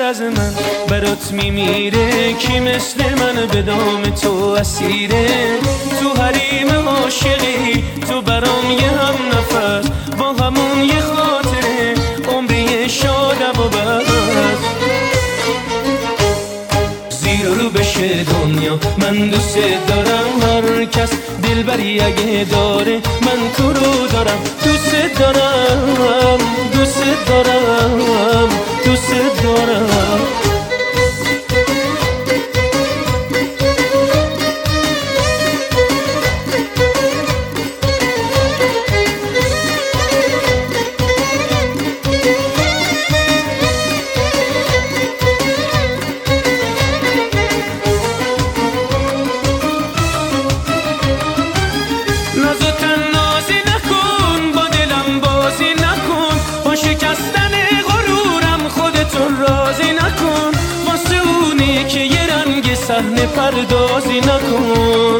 از من برات میمیره؟ کی مثل من به دام تو اسیره؟ تو حریم عاشقی تو برام یه هم نفس، با همون یه خاطره عمری شادم و بس. زیر و رو بشه دنیا من دوست دارم، هر کس دلبری اگه داره من تو رو دارم. دوست دارم دوست دارم دوست دارم. صحنه پردازی نکن.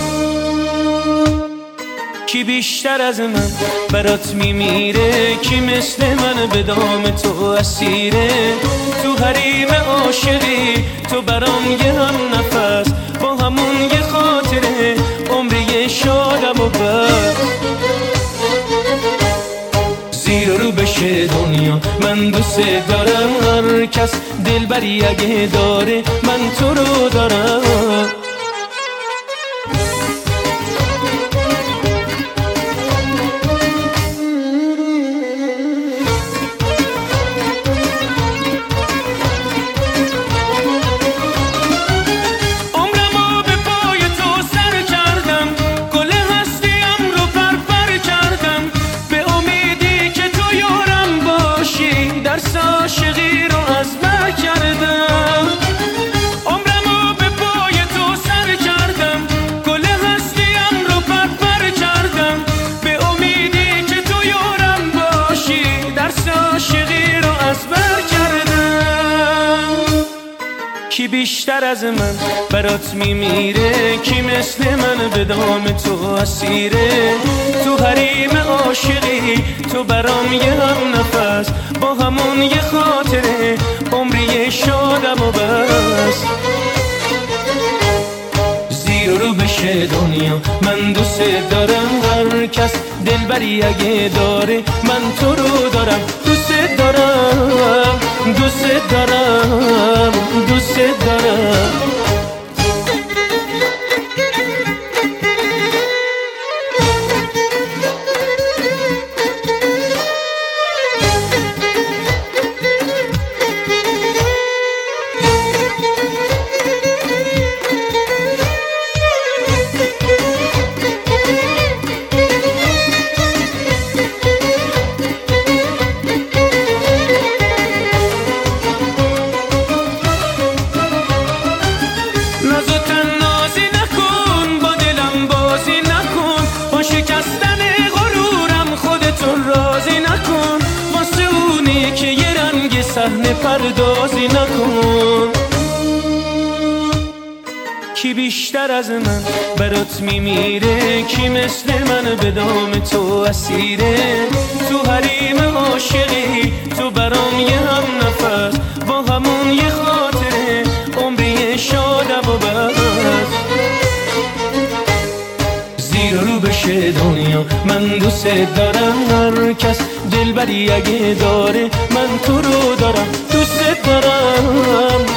کی بیشتر از من برات میمیره؟ کی مثل من به دام تو اسیره؟ تو حریم عاشقی تو برام یه هم نفس، با همون یه خاطره عمری شادم و بس. زیر و رو بشه دنیا من دوست دارم، هر کس دلبری اگه داره من تو رو دارم. عاشقی رو از بر کردم، عمرمو به پای تو سر کردم، گل هستیم رو پر کردم، به امیدی که تو یارم باشی درس عاشقی رو از بر کردم. کی بیشتر از من برات میمیره؟ کی مثل من به دام تو اسیره؟ تو حریم عاشقی تو برام یه هم نفس، با همون یه خاطره عمری شادم و بس. زیر و رو بشه دنیا من دوست دارم، هر کس دلبری اگه داره من تو رو دارم. دوست دارم دوست دارم دوست دارم. صحنه پردازی نکن. کی بیشتر از من برات میمیره؟ کی مثل من به دام تو اسیره؟ تو حریم عاشقی تو برام یه هم نفس، با همون یه خاطره عمری شادم و بس. زیر و رو بشه دنیا من دوست دارم، هر کس دلبری اگه داره من تو رو دارم. دوست دارم